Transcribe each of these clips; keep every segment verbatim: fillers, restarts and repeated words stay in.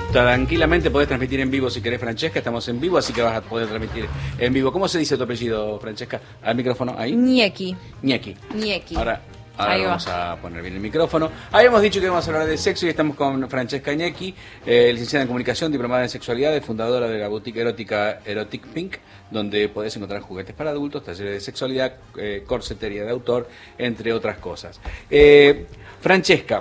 tranquilamente podés transmitir en vivo si querés, Francesca. Estamos en vivo, así que vas a poder transmitir en vivo. ¿Cómo se dice tu apellido, Francesca? Al micrófono, ahí. Ñequi. Ñequi. Ñequi. Ahora, ahora Ahí vamos va. a poner bien el micrófono. Habíamos dicho que íbamos a hablar de sexo y estamos con Francesca Ñequi, eh, licenciada en comunicación, diplomada en sexualidad, fundadora de la boutique erótica Erotic Pink, donde podés encontrar juguetes para adultos, talleres de sexualidad, eh, corsetería de autor, entre otras cosas. Eh, Francesca,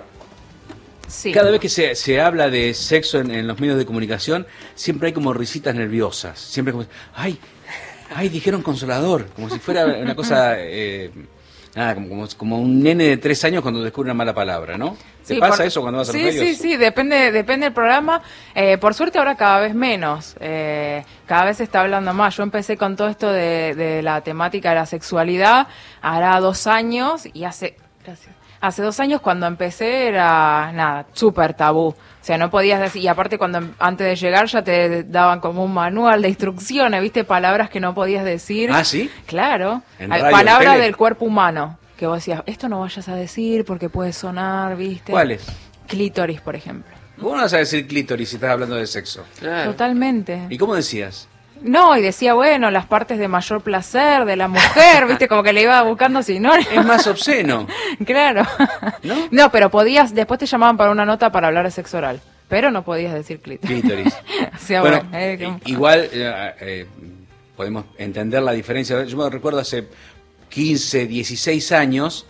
Sí. cada vez que se, se habla de sexo en, en los medios de comunicación, siempre hay como risitas nerviosas. Siempre como, ay, ay, dijeron consolador, como si fuera una cosa, eh, nada, como, como, como un nene de tres años cuando descubre una mala palabra, ¿no? ¿Te Sí, pasa por- eso cuando vas a los sí, medios? Sí, sí, depende, depende del programa. Eh, por suerte ahora cada vez menos, eh, cada vez se está hablando más. Yo empecé con todo esto de, de la temática de la sexualidad hará dos años y hace, gracias, hace dos años cuando empecé era, nada, súper tabú. O sea, no podías decir, y aparte cuando antes de llegar ya te daban como un manual de instrucciones, ¿viste? Palabras que no podías decir. ¿Ah, sí? Claro. ¿En Hay radio, palabras en tele? del cuerpo humano. Que vos decías, esto no vayas a decir porque puede sonar, ¿viste? ¿Cuáles? Clítoris, por ejemplo. ¿Cómo no vas a decir clítoris si estás hablando de sexo? Claro. Totalmente. ¿Y cómo decías? No, y decía, bueno, las partes de mayor placer de la mujer, ¿viste? Como que le iba buscando sinónimos. Es más obsceno. Claro. ¿No? No, pero podías, después te llamaban para una nota para hablar de sexo oral, pero no podías decir clítoris. Clítoris. O sea, Bueno, bueno, eh, como- i- igual eh, eh, podemos entender la diferencia. Yo me recuerdo hace quince, dieciséis años,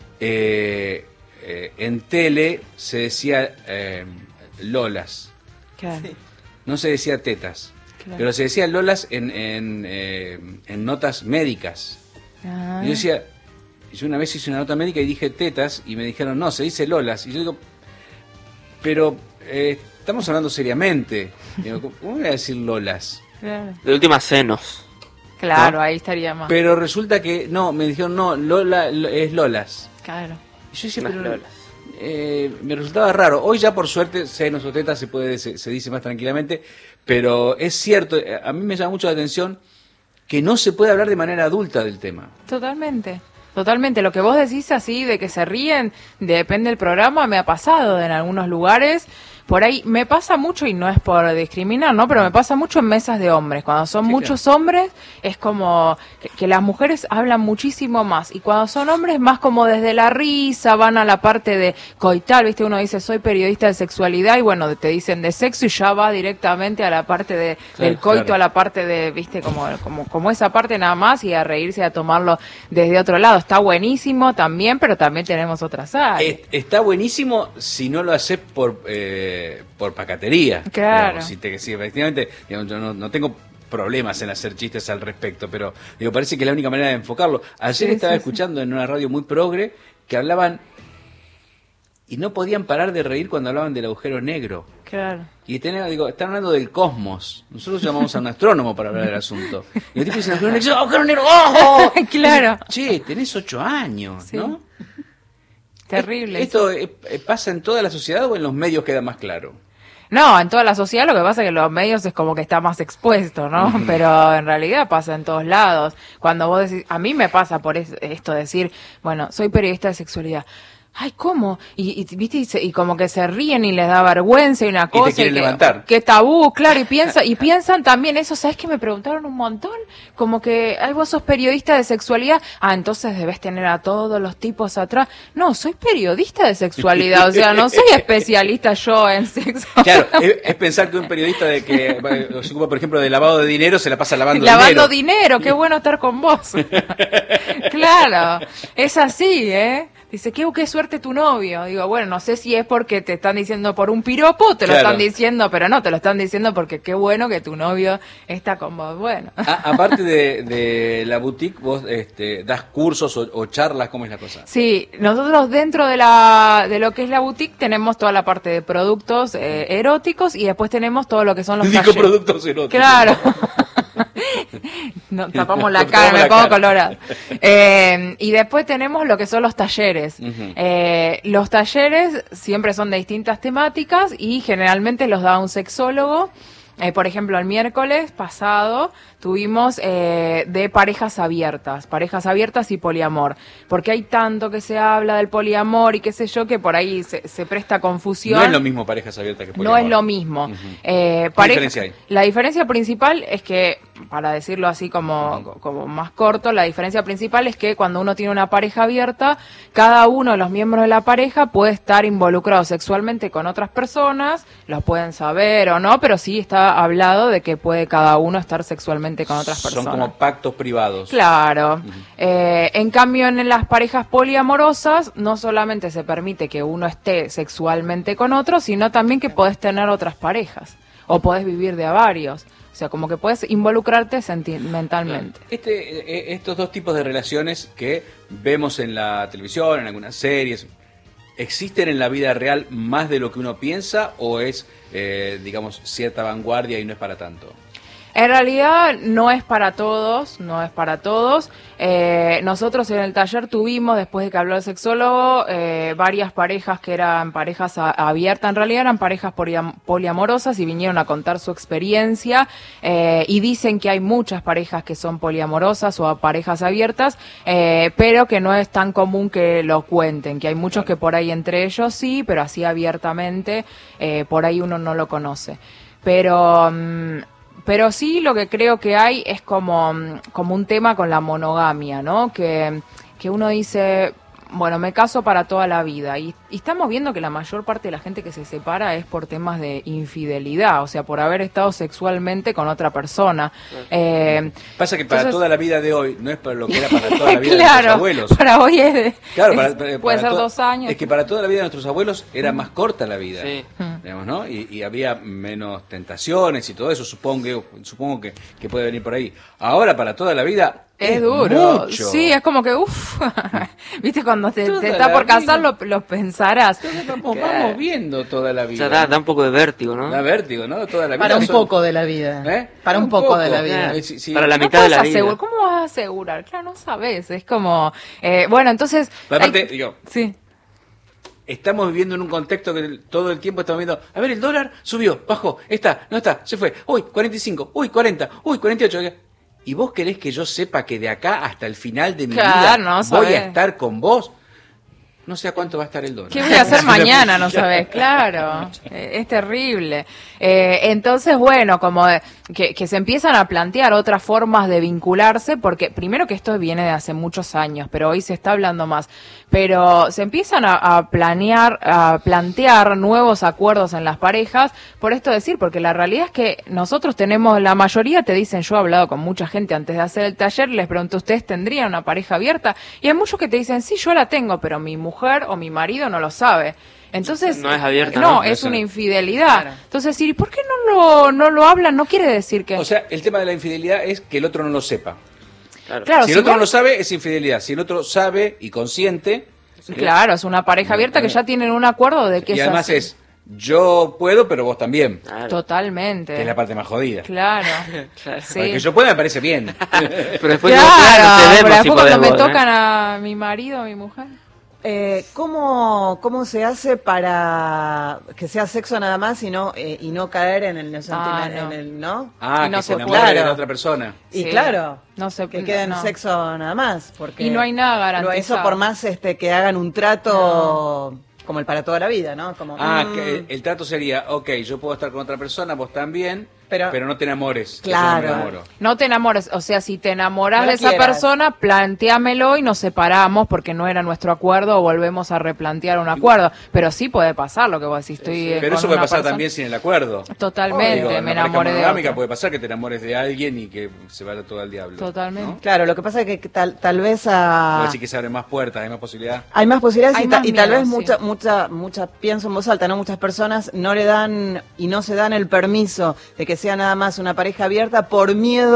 eh, eh, en tele se decía eh, lolas, Claro, no se decía tetas, claro. pero se decía lolas en, en, eh, en notas médicas. Ah. Y yo decía, yo una vez hice una nota médica y dije tetas y me dijeron, no, se dice lolas. Y yo digo, pero eh, estamos hablando seriamente. Digo, ¿cómo voy a decir lolas? Claro, De última, senos. Claro, ¿No? ahí estaría más. Pero resulta que, no, me dijeron, no, Lola lo- es lolas. Claro. Y yo decía, Unas pero lolas. eh, me resultaba raro. Hoy ya por suerte senos o tetas se puede se, se dice más tranquilamente, pero es cierto, eh, a mí me llama mucho la atención que no se puede hablar de manera adulta del tema. Totalmente, totalmente. Lo que vos decís así de que se ríen, depende del programa, me ha pasado en algunos lugares. Por ahí me pasa mucho, y no es por discriminar, ¿no? Pero me pasa mucho en mesas de hombres. Cuando son Sí, muchos hombres, es como que, que las mujeres hablan muchísimo más. Y cuando son hombres, más como desde la risa, van a la parte de coital, ¿viste? Uno dice, soy periodista de sexualidad, y bueno, te dicen de sexo, y ya va directamente a la parte de, Claro, del coito, claro. a la parte de, ¿viste? Como, como, como esa parte nada más, y a reírse, a tomarlo desde otro lado. Está buenísimo también, pero también tenemos otras áreas. Es- está buenísimo si no lo haces por eh, por pacatería. Claro. Digamos, si, te, si efectivamente, digamos, yo no, no tengo problemas en hacer chistes al respecto, pero digo, parece que es la única manera de enfocarlo. Ayer Sí, estaba sí, escuchando en una radio muy progre que hablaban y no podían parar de reír cuando hablaban del agujero negro. Claro. Y tenía, digo, están hablando del cosmos. Nosotros llamamos a un astrónomo para hablar del asunto. Y el tipo dice, agujero negro, agujero negro, ¡oh! Claro. Che, tenés ocho años, Sí. ¿no? Terrible. ¿Esto eh, eh, pasa en toda la sociedad o en los medios queda más claro? No, en toda la sociedad lo que pasa es que los medios es como que está más expuesto, ¿no? Pero en realidad pasa en todos lados. Cuando vos decís, a mí me pasa por es- esto decir, bueno, soy periodista de sexualidad. Ay, ¿cómo? Y, y, ¿viste? Y, se- y como que se ríen y les da vergüenza y una te cosa. quieren que, levantar. que tabú, claro, y piensa, y piensan también eso, ¿sabes que me preguntaron un montón? Como que, ay, vos sos periodista de sexualidad, ah, entonces debes tener a todos los tipos atrás. No, soy periodista de sexualidad, o sea, no soy especialista yo en sexo. Claro, es, es pensar que un periodista de que eh, se ocupa, por ejemplo, de lavado de dinero se la pasa lavando, Lavando dinero. dinero, qué bueno estar con vos. Claro, es así, ¿eh? Dice, qué, qué suerte tu novio. Digo, bueno, no sé si es porque te están diciendo por un piropo, te lo Claro. están diciendo, pero no, te lo están diciendo porque qué bueno que tu novio está con vos. Bueno. A- aparte de, de la boutique, vos este, das cursos o, o charlas, ¿cómo es la cosa? Sí, nosotros dentro de la de lo que es la boutique tenemos toda la parte de productos eh, eróticos y después tenemos todo lo que son los Digo talleres. productos eróticos. Claro. No, tapamos la Nos cara, tapamos me la pongo cara. colorada. Eh, y después tenemos lo que son los talleres. Ujú. Eh, los talleres siempre son de distintas temáticas y generalmente los da un sexólogo Eh, por ejemplo, el miércoles pasado tuvimos eh, de parejas abiertas, parejas abiertas y poliamor, porque hay tanto que se habla del poliamor y qué sé yo, que por ahí se, se presta confusión. No es lo mismo parejas abiertas que poliamor. No es lo mismo. Uh-huh. eh, ¿Qué pareja, diferencia hay? La diferencia principal es que, para decirlo así como, como más corto, la diferencia principal es que cuando uno tiene una pareja abierta, cada uno de los miembros de la pareja puede estar involucrado sexualmente con otras personas, los pueden saber o no, pero sí está hablado de que puede cada uno estar sexualmente con otras personas. Son como pactos privados. Claro. Uh-huh. Eh, en cambio, en las parejas poliamorosas, no solamente se permite que uno esté sexualmente con otro, sino también que podés tener otras parejas, o podés vivir de a varios. O sea, como que puedes involucrarte sentimentalmente. Este, estos dos tipos de relaciones que vemos en la televisión, en algunas series, ¿existen en la vida real más de lo que uno piensa o es, eh, digamos, cierta vanguardia y no es para tanto? En realidad no es para todos, no es para todos. Eh, nosotros en el taller tuvimos, después de que habló el sexólogo, eh, varias parejas que eran parejas a, abiertas, en realidad eran parejas poliam, poliamorosas y vinieron a contar su experiencia eh, y dicen que hay muchas parejas que son poliamorosas o parejas abiertas, eh, pero que no es tan común que lo cuenten, que hay muchos que por ahí entre ellos sí, pero así abiertamente, eh, por ahí uno no lo conoce. Pero... Mmm, Pero sí, lo que creo que hay es como, como un tema con la monogamia, ¿no? Que, que uno dice, bueno, me caso para toda la vida. Y, y estamos viendo que la mayor parte de la gente que se separa es por temas de infidelidad, o sea, por haber estado sexualmente con otra persona. Eh, Pasa que para entonces, toda la vida de hoy no es para lo que era para toda la vida claro, de nuestros abuelos. Para hoy es, de, claro, para, es para, puede para ser to- dos años. Es que para toda la vida de nuestros abuelos era más corta la vida. Sí. Digamos, ¿no? y, y había menos tentaciones y todo eso, supongo, supongo que, que puede venir por ahí. Ahora, para toda la vida, Es, es duro, mucho. sí, es como que, uff, viste, cuando te, Toda te está la por casar vida. lo, lo pensarás. Entonces vamos, Claro. vamos viendo toda la O vida. sea, da, da un poco de vértigo, ¿no? Da vértigo, ¿no? Toda la vida. Para un son- poco de la vida. ¿Eh? Para un poco, de la vida. Eh, sí, sí. Para la No mitad de puedes la vida. asegurar, ¿cómo vas a asegurar? Claro, no sabes, es como, eh, bueno, entonces... Pero aparte, hay- digo, sí. estamos viviendo en un contexto que todo el tiempo estamos viendo, a ver, el dólar subió, bajó, está, no está, se fue, uy, cuarenta y cinco, uy, cuarenta, uy, cuarenta y ocho. ¿Y vos querés que yo sepa que de acá hasta el final de mi Claro, vida no voy sabés. a estar con vos? No sé a cuánto va a estar el dólar. ¿Qué voy a hacer mañana? No sabes, claro. Eh, es terrible. Eh, entonces, bueno, como de- que, que se empiezan a plantear otras formas de vincularse, porque primero que esto viene de hace muchos años, pero hoy se está hablando más. Pero se empiezan a, a planear, a plantear nuevos acuerdos en las parejas, por esto decir, porque la realidad es que nosotros tenemos, la mayoría te dicen, yo he hablado con mucha gente antes de hacer el taller, les pregunto, ¿ustedes tendrían una pareja abierta? Y hay muchos que te dicen, sí, yo la tengo, pero mi mujer o mi marido no lo sabe. Entonces, No es abierta, no, ¿no? es Eso una no. infidelidad. Claro. Entonces, ¿y por qué no lo, no lo hablan? No quiere decir que... O sea, el tema de la infidelidad es que el otro no lo sepa. Claro. Claro, si el si otro vos- no lo sabe, es infidelidad. Si el otro sabe y consciente... Claro, es una pareja abierta que ya tienen un acuerdo de que y es además así. es, yo puedo, pero vos también. Claro. Totalmente. Que es la parte más jodida. Claro. Claro. Sí. Porque que yo pueda me parece bien. Pero después Claro, no, claro, no pero cedemos después si cuando me podemos, ¿eh? tocan a mi marido, a mi mujer. Eh, ¿cómo, ¿Cómo se hace para que sea sexo nada más y no, eh, y no caer en el, no sé, Ah, en no. el, ¿no? Ah, Y no que se se enamore puede. de la otra persona. Y Sí. claro, No se- que quede en no. sexo nada más. Porque Y no hay nada lo- garantizado. Eso por más este que hagan un trato como el para toda la vida, ¿no? Como, Ah, mm, que el, el trato sería, ok, yo puedo estar con otra persona, vos también, pero, Pero- no te enamores. que Claro. yo no me enamoro. No te enamores, o sea, si te enamoras No lo de esa quieras. persona, planteamelo y nos separamos porque no era nuestro acuerdo o volvemos a replantear un acuerdo. Pero sí puede pasar lo que vos decís. Estoy eh, Pero con eso puede una pasar persona- también sin el acuerdo. Totalmente, Digo, en me una pareja enamoré de monogámica otro. puede pasar que te enamores de alguien y que se vaya todo al diablo. Totalmente. ¿no? Claro, lo que pasa es que tal, tal vez a... Así que se abren más puertas, hay más posibilidad. Hay más posibilidades Hay y, ta- más y tal miedo, vez sí. mucha, mucha, mucha, pienso en voz alta, ¿no? Muchas personas no le dan y no se dan el permiso de que sea nada más una pareja abierta por miedo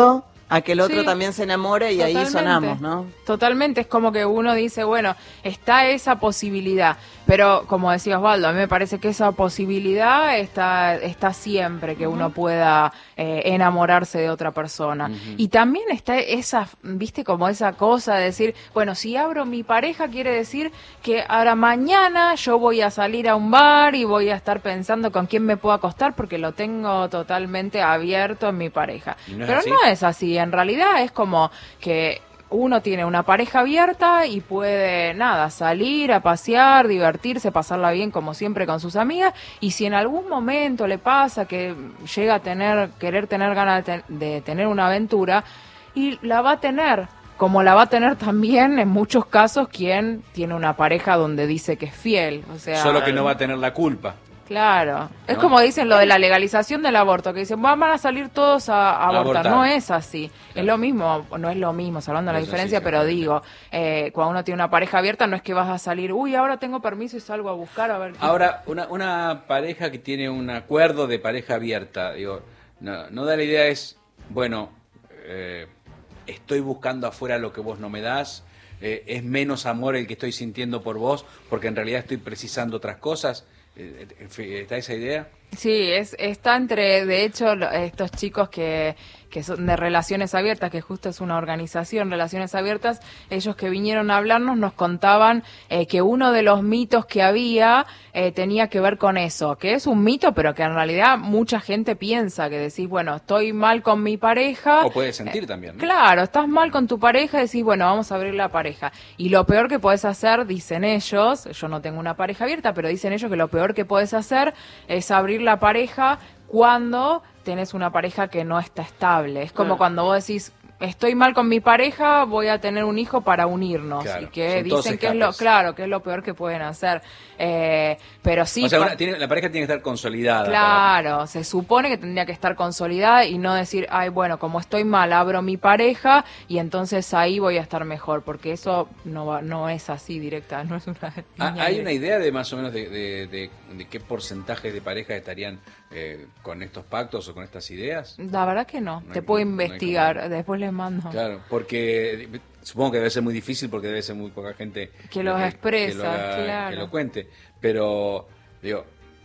a que el otro Sí, también se enamore y ahí totalmente. sonamos, ¿no? Totalmente, es como que uno dice, bueno, está esa posibilidad, pero como decía Osvaldo, a mí me parece que esa posibilidad está, está siempre que uno pueda eh, enamorarse de otra persona. Ujú. Y también está esa, viste, como esa cosa de decir, bueno, si abro mi pareja quiere decir que ahora mañana yo voy a salir a un bar y voy a estar pensando con quién me puedo acostar porque lo tengo totalmente abierto en mi pareja. ¿Y no es Pero así? no es así, en realidad es como que uno tiene una pareja abierta y puede, nada, salir a pasear, divertirse, pasarla bien como siempre con sus amigas, y si en algún momento le pasa que llega a tener, querer tener ganas de, te- de tener una aventura, y la va a tener, como la va a tener también en muchos casos quien tiene una pareja donde dice que es fiel, o sea... Solo que no va a tener la culpa. Claro, es ¿No? como dicen lo de la legalización del aborto, que dicen van a salir todos a, a abortar. abortar. No es así, Claro. es lo mismo, no es lo mismo, salvando la No es así, diferencia, pero exactamente. digo, eh, cuando uno tiene una pareja abierta no es que vas a salir, uy, ahora tengo permiso y salgo a buscar a ver qué... Ahora, una, una pareja que tiene un acuerdo de pareja abierta, digo, no, no da la idea es, bueno, eh, estoy buscando afuera lo que vos no me das, eh, es menos amor el que estoy sintiendo por vos, porque en realidad estoy precisando otras cosas. Eh, eh, ¿Está esa idea? Sí, es, está entre, de hecho, lo- estos chicos que, que son de Relaciones Abiertas, que justo es una organización, Relaciones Abiertas, ellos que vinieron a hablarnos nos contaban eh, que uno de los mitos que había eh, tenía que ver con eso, que es un mito, pero que en realidad mucha gente piensa, que decís, bueno, estoy mal con mi pareja. O puede sentir también, ¿no? Claro, estás mal con tu pareja y decís, bueno, vamos a abrir la pareja. Y lo peor que podés hacer, dicen ellos, yo no tengo una pareja abierta, pero dicen ellos que lo peor que podés hacer es abrir la pareja cuando tenés una pareja que no está estable. Es como Ah. cuando vos decís, estoy mal con mi pareja, voy a tener un hijo para unirnos. Claro, y que son todos dicen que es lo, escapes. claro, que es lo peor que pueden hacer. Eh, pero sí, o sea, pa- una- tiene- la pareja tiene que estar consolidada. Claro, se supone que tendría que estar consolidada y no decir, ay, bueno, como estoy mal, abro mi pareja y entonces ahí voy a estar mejor, porque eso no va, no es así directa, no es una Ah, línea ¿Hay directa. una idea de más o menos de, de- de- de qué porcentaje de parejas estarían eh, con estos pactos o con estas ideas? La verdad que no, No te hay- puedo no hay investigar, como- después les mando. Claro, porque eh, supongo que debe ser muy difícil porque debe ser muy poca gente Que los eh, expresa, que lo haga- claro. que lo cuente. Pero, digo,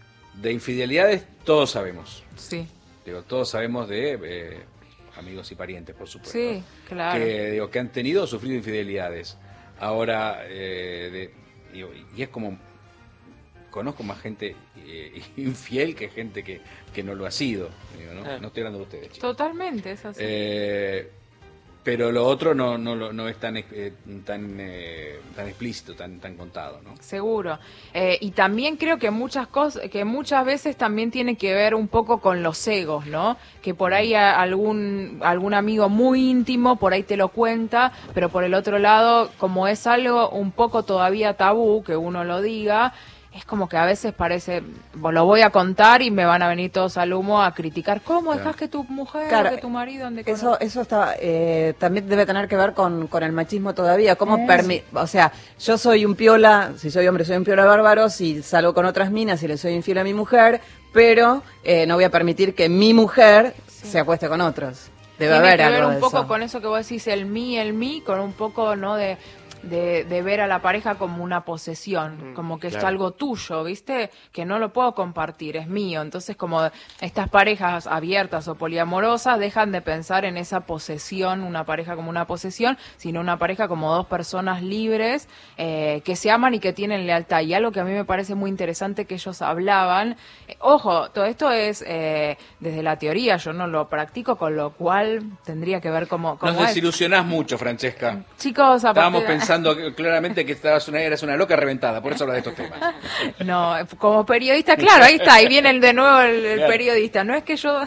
de infidelidades todos sabemos. Sí, Digo, todos sabemos de eh, amigos y parientes, por supuesto. sí, claro. Que, digo, que han tenido o sufrido infidelidades. Ahora, eh, de- digo, y es como, conozco más gente eh, infiel que gente que, que no lo ha sido. Digo, ¿no? Claro. No estoy hablando de ustedes, chicos. Totalmente, es así. Eh, pero lo otro no no, lo- no es tan eh, tan eh, tan explícito, tan tan contado, ¿no? Seguro. Eh, y también creo que muchas cosas, que muchas veces también tiene que ver un poco con los egos, ¿no? Que por ahí a- algún algún amigo muy íntimo por ahí te lo cuenta, pero por el otro lado, como es algo un poco todavía tabú que uno lo diga, es como que a veces parece, "Bo- lo voy a contar y me van a venir todos al humo a criticar, ¿cómo Claro. dejas que tu mujer, Claro, que tu marido ande con Eso, eso está, eh, también debe tener que ver con, con el machismo todavía. ¿Cómo Eh, permi- O sea, yo soy un piola, si soy hombre soy un piola bárbaro, si salgo con otras minas y le soy infiel a mi mujer, pero eh, no voy a permitir que mi mujer Sí. se acueste con otros. Debe Tiene haber que ver algo un de poco eso. con eso que vos decís, el mí, el mí, con un poco, ¿no? De, de, de ver a la pareja como una posesión, Mm, como que es claro. algo tuyo, ¿viste? Que no lo puedo compartir, es mío. Entonces, como estas parejas abiertas o poliamorosas dejan de pensar en esa posesión, una pareja como una posesión, sino una pareja como dos personas libres eh, que se aman y que tienen lealtad. Y algo que a mí me parece muy interesante que ellos hablaban, eh, ojo, todo esto es eh, desde la teoría, yo no lo practico, con lo cual tendría que ver cómo, cómo Nos es. desilusionás mucho, Francesca. Chicos, a Estábamos partir de- pensando que- claramente que estabas una, eras una loca reventada, por eso hablas de estos temas. No, como periodista, claro, ahí está, ahí viene el, de nuevo el, el Claro. periodista. No es que yo...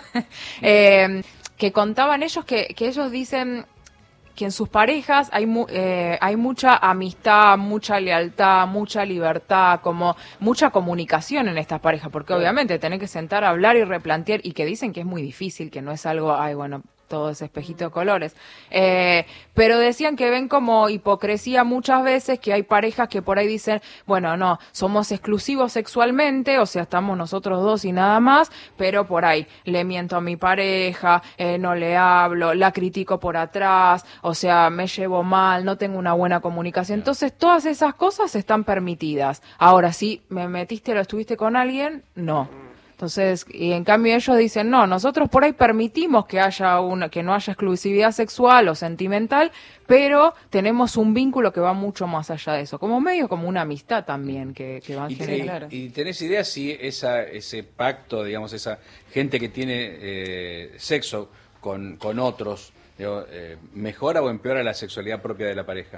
eh, que contaban ellos que, que ellos dicen que en sus parejas hay mu- eh, hay mucha amistad, mucha lealtad, mucha libertad, como mucha comunicación en estas parejas, porque Claro. obviamente tenés que sentar a hablar y replantear, y que dicen que es muy difícil, que no es algo, ay, bueno, todo ese espejito de colores. Eh, pero decían que ven como hipocresía muchas veces que hay parejas que por ahí dicen, bueno, no, somos exclusivos sexualmente, o sea, estamos nosotros dos y nada más, pero por ahí le miento a mi pareja, eh, no le hablo, la critico por atrás, o sea, me llevo mal, no tengo una buena comunicación. Entonces, todas esas cosas están permitidas. Ahora, si me metiste o estuviste con alguien, no. Entonces, y en cambio ellos dicen, no, nosotros por ahí permitimos que haya una, que no haya exclusividad sexual o sentimental, pero tenemos un vínculo que va mucho más allá de eso, como medio como una amistad también que, que va a ¿Y, generar. y, y tenés idea si esa, ese pacto, digamos, esa gente que tiene eh, sexo con, con otros, digo, eh, mejora o empeora la sexualidad propia de la pareja?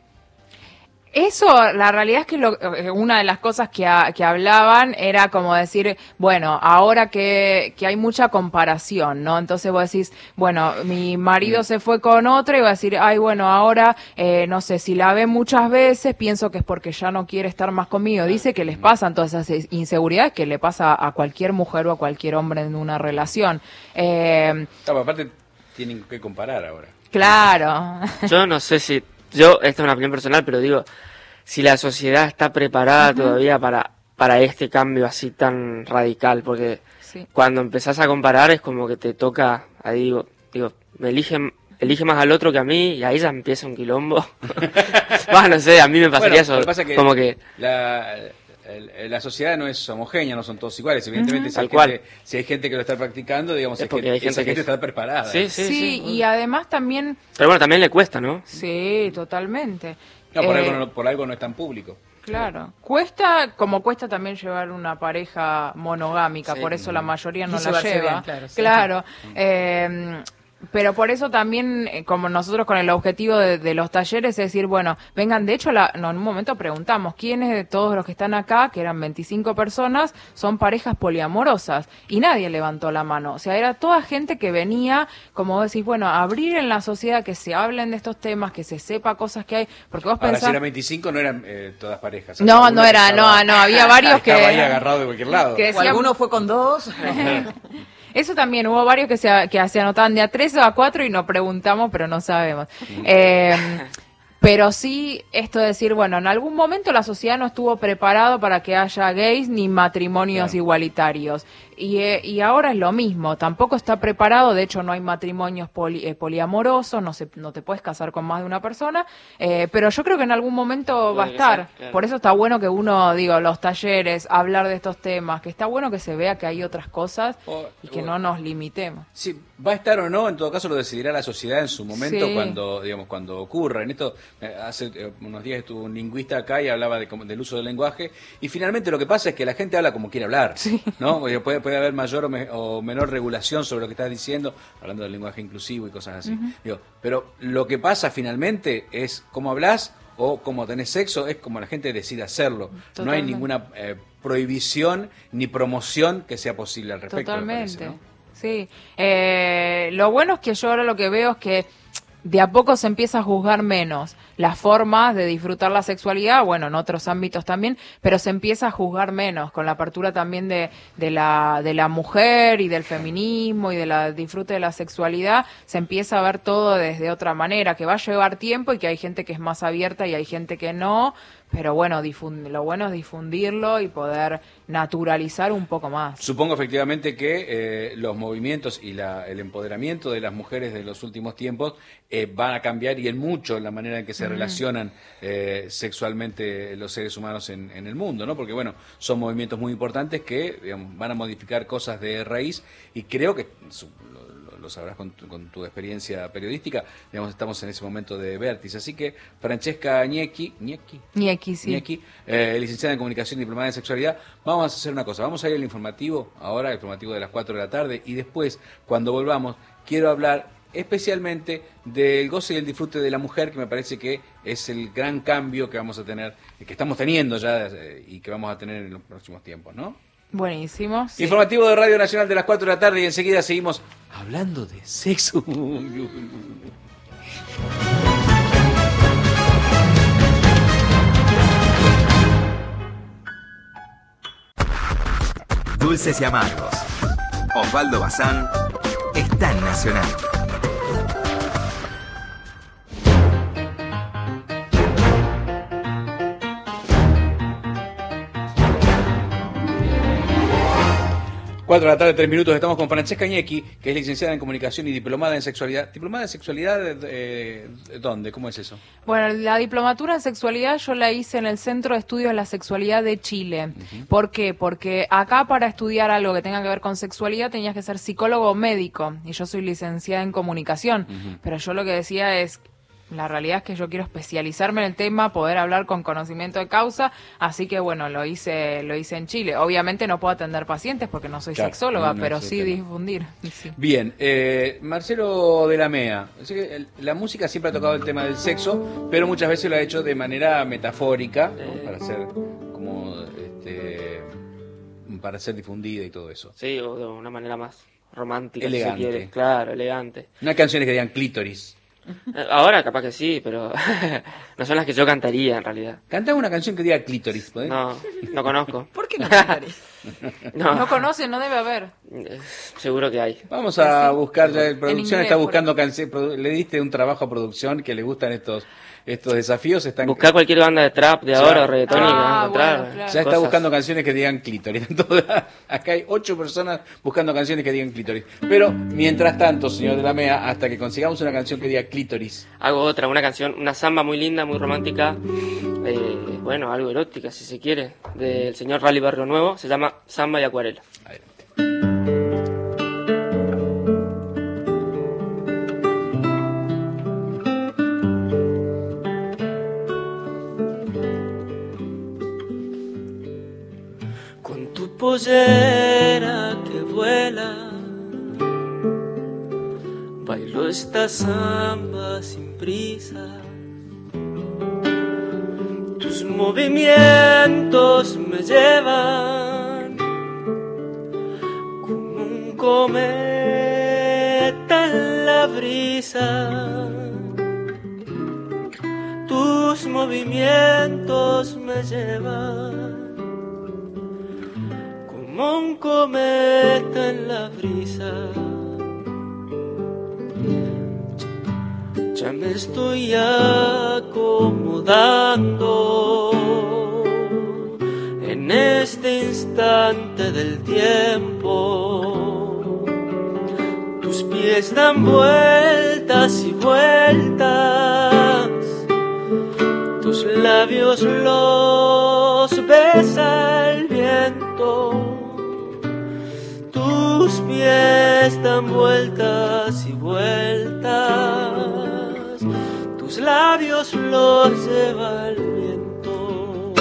Eso, la realidad es que lo, una de las cosas que, a, que hablaban era como decir, bueno, ahora que, que hay mucha comparación, ¿no? Entonces vos decís, bueno, mi marido mm. se fue con otra y va a decir, ay, bueno, ahora, eh, no sé, si la ve muchas veces, pienso que es porque ya no quiere estar más conmigo. Dice que les pasan todas esas inseguridades que le pasa a cualquier mujer o a cualquier hombre en una relación. Eh, claro, aparte tienen que comparar ahora. Claro. Yo no sé si... Yo, esta es una opinión personal, pero digo, si la sociedad está preparada uh-huh. todavía para, para este cambio así tan radical, porque sí. cuando empezás a comparar es como que te toca, ahí digo, digo, me eligen, elige más al otro que a mí y ahí ya empieza un quilombo. Bueno, no sé, a mí me pasaría bueno, eso, pasa que como que... La... La sociedad no es homogénea, no son todos iguales. Evidentemente, uh-huh. si, hay gente, si hay gente que lo está practicando, digamos, es, es que hay gente esa gente que está preparada. Sí, sí, sí, sí, y además también... Pero bueno, también le cuesta, ¿no? Sí, totalmente. No, por, eh, algo, no, por algo no es tan público. Claro. Cuesta, como cuesta también llevar una pareja monogámica, sí. por eso la mayoría no la lleva. Bien, claro. Sí. claro. Eh, Pero por eso también, como nosotros con el objetivo de, de los talleres, es decir, bueno, vengan, de hecho, la, no, en un momento preguntamos, ¿quiénes de todos los que están acá, que eran veinticinco personas, son parejas poliamorosas? Y nadie levantó la mano. O sea, era toda gente que venía, como vos decís, bueno, a abrir en la sociedad, que se hablen de estos temas, que se sepa cosas que hay. Porque vos Ahora, pensás... si eran veinticinco, no eran eh, todas parejas. No, no era, estaba, no, no, había varios que... Estaba ahí agarrado de cualquier lado. Que decían, o alguno fue con dos... Eso también, hubo varios que se, que se anotaban de a tres o a cuatro y no preguntamos, pero no sabemos. Eh, pero sí, esto de decir, bueno, en algún momento la sociedad no estuvo preparado para que haya gays ni matrimonios claro. igualitarios. Y, eh, y ahora es lo mismo, tampoco está preparado, de hecho no hay matrimonios poli, eh, poliamorosos, no se, no te puedes casar con más de una persona, eh, pero yo creo que en algún momento va a estar, ser, claro. por eso está bueno que uno, digo, los talleres, hablar de estos temas, que está bueno que se vea que hay otras cosas o, y que o, no nos limitemos. Sí, va a estar o no, en todo caso lo decidirá la sociedad en su momento sí. cuando, digamos, cuando ocurra. En esto, hace unos días estuvo un lingüista acá y hablaba de, del uso del lenguaje, y finalmente lo que pasa es que la gente habla como quiere hablar, sí. ¿no? Puede puede haber mayor o, me, o menor regulación sobre lo que estás diciendo, hablando del lenguaje inclusivo y cosas así. Uh-huh. Digo, pero lo que pasa finalmente es cómo hablas o cómo tenés sexo, es como la gente decide hacerlo. Totalmente. No hay ninguna eh, prohibición ni promoción que sea posible al respecto. Totalmente, parece, ¿no? sí. Eh, lo bueno es que yo ahora lo que veo es que de a poco se empieza a juzgar menos las formas de disfrutar la sexualidad, bueno, en otros ámbitos también, pero se empieza a juzgar menos, con la apertura también de, de la de la mujer y del feminismo y de la disfrute de la sexualidad, se empieza a ver todo desde otra manera, que va a llevar tiempo y que hay gente que es más abierta y hay gente que no, pero bueno, difund- lo bueno es difundirlo y poder naturalizar un poco más. Supongo efectivamente que eh, los movimientos y la, el empoderamiento de las mujeres de los últimos tiempos eh, van a cambiar y en mucho la manera en que se mm. relacionan eh, sexualmente los seres humanos en, en el mundo, ¿no? Porque bueno, son movimientos muy importantes que digamos, van a modificar cosas de raíz y creo que su, lo, lo sabrás con tu, con tu experiencia periodística, digamos, estamos en ese momento de vértice. Así que Francesca Gnecchi, Gnecchi, Gnecchi, sí. Gnecchi eh, licenciada en Comunicación y diplomada en Sexualidad, vamos a hacer una cosa, vamos a ir al informativo, ahora el informativo de las cuatro de la tarde, y después, cuando volvamos, quiero hablar especialmente del goce y el disfrute de la mujer, que me parece que es el gran cambio que vamos a tener, que estamos teniendo ya eh, y que vamos a tener en los próximos tiempos, ¿no? Buenísimo. Sí. Informativo de Radio Nacional de las cuatro de la tarde y enseguida seguimos hablando de sexo. Dulces y amargos. Osvaldo Bazán está en Nacional. Cuatro de la tarde, tres minutos, estamos con Francesca Ñecchi, que es licenciada en Comunicación y diplomada en Sexualidad. ¿Diplomada en Sexualidad eh, dónde? ¿Cómo es eso? Bueno, la diplomatura en Sexualidad yo la hice en el Centro de Estudios de la Sexualidad de Chile. Uh-huh. ¿Por qué? Porque acá para estudiar algo que tenga que ver con sexualidad tenías que ser psicólogo o médico, y yo soy licenciada en Comunicación. Uh-huh. Pero yo lo que decía es... La realidad es que yo quiero especializarme en el tema, poder hablar con conocimiento de causa, así que bueno, lo hice lo hice en Chile. Obviamente no puedo atender pacientes porque no soy claro, sexóloga, no, no pero sí difundir. Sí. Bien, eh, Marcelo de la Mea, la música siempre ha tocado el tema del sexo, pero muchas veces lo ha hecho de manera metafórica, ¿no? Para ser como este, para ser difundida y todo eso. Sí, o de una manera más romántica, elegante. Si se quiere. Claro, elegante. No hay canciones que digan clítoris. Ahora capaz que sí, pero no son las que yo cantaría en realidad. Cantame una canción que diga clítoris, ¿podés? No, no conozco. ¿Por qué no cantarías? no. no conocen, no debe haber. Seguro que hay. Vamos a sí, buscar, ya producción inglés, está buscando canciones, le diste un trabajo a producción que le gustan estos estos desafíos. Están... Buscar cualquier banda de trap de ya. ahora o reggaetón ah, y van a encontrar. Bueno, claro. Ya está Cosas. buscando canciones que digan clítoris. Entonces, acá hay ocho personas buscando canciones que digan clítoris. Pero, mientras tanto, señor de la Mea, hasta que consigamos una canción que diga clítoris. Hago otra, una canción, una samba muy linda, muy romántica, eh, bueno, algo erótica si se quiere, del señor Rally Barrio Nuevo, se llama Samba y Acuarela. Adelante. Pollera que vuela, bailo esta samba sin prisa. Tus movimientos me llevan como un cometa en la brisa. Tus movimientos me llevan como un cometa en la brisa. Ya me estoy acomodando en este instante del tiempo. Tus pies dan vueltas y vueltas, tus labios los besa el viento. Tus pies dan vueltas y vueltas, tus labios los lleva el viento.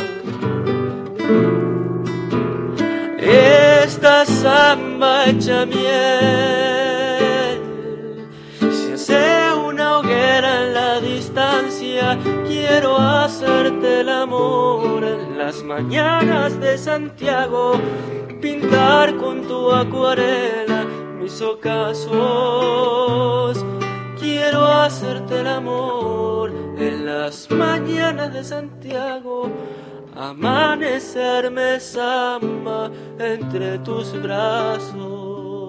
Esta samba hecha miel se hace una hoguera en la distancia. Quiero hacerte el amor en las mañanas de Santiago, pintar con tu acuarela mis ocasos. Quiero hacerte el amor en las mañanas de Santiago, amanecerme samba entre tus brazos.